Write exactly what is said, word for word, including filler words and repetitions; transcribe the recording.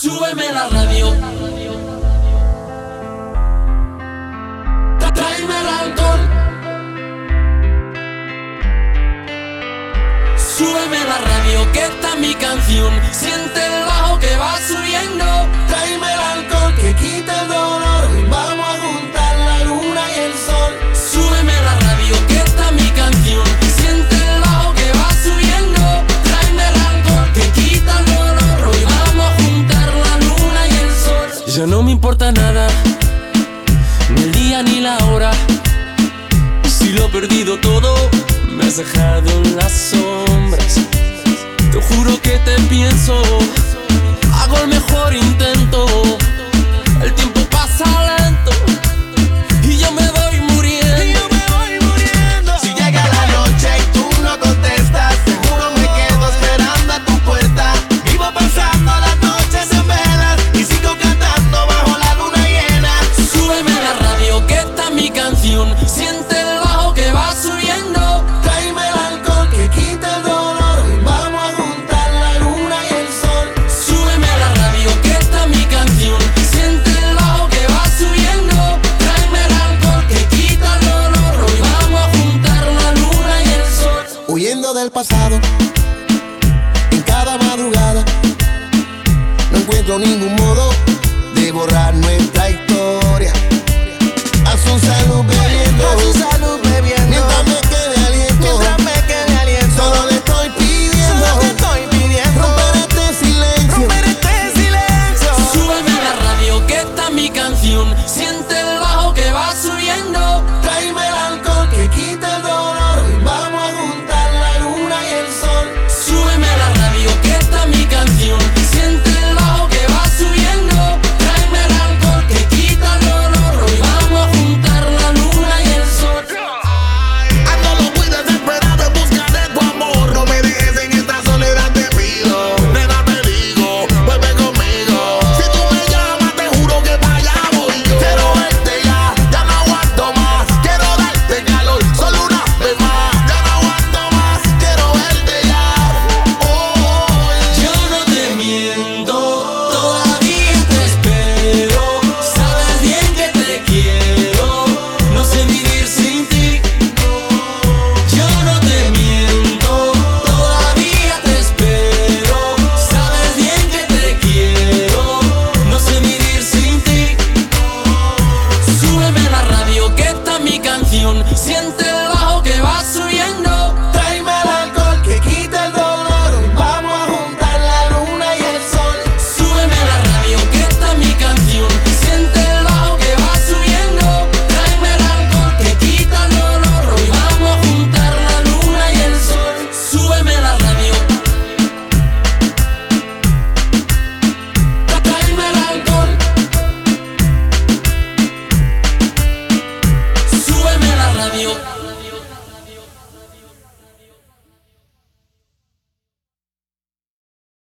Súbeme la radio. Tráeme el alcohol. Súbeme la radio, que esta es mi canción. Siente el bajo que va subiendo. Tráeme el alcohol que quita el dolor. Vamos a juntar la luna y el sol. Súbeme la radio, que esta es mi canción. Siente el bajo que va subiendo. Tráeme el alcohol que quita el dolor. Hoy vamos a juntar la luna y el sol. Ya no me importa nada, ni el día ni la hora. Si lo he perdido todo, me has dejado en las sombras. Te juro que te pienso, hago el mejor intento. El tiempo pasa lento y yo me voy muriendo. Y yo me voy muriendo. Si llega la noche y tú no contestas, seguro me quedo esperando a tu puerta. Vivo pasando las noches en velas y sigo cantando bajo la luna llena. Súbeme la radio, que esta es mi canción. Siente el bajo que va subiendo. Tráeme el alcohol que quita el dolor. Vamos a juntar la luna y el sol. Súbeme la radio, que esta es mi canción. Siente el bajo que va subiendo. Tráeme el alcohol que quita el dolor. Hoy vamos a juntar la luna y el sol. Huyendo del pasado, en cada madrugada, no encuentro ningún modo de borrar nuestra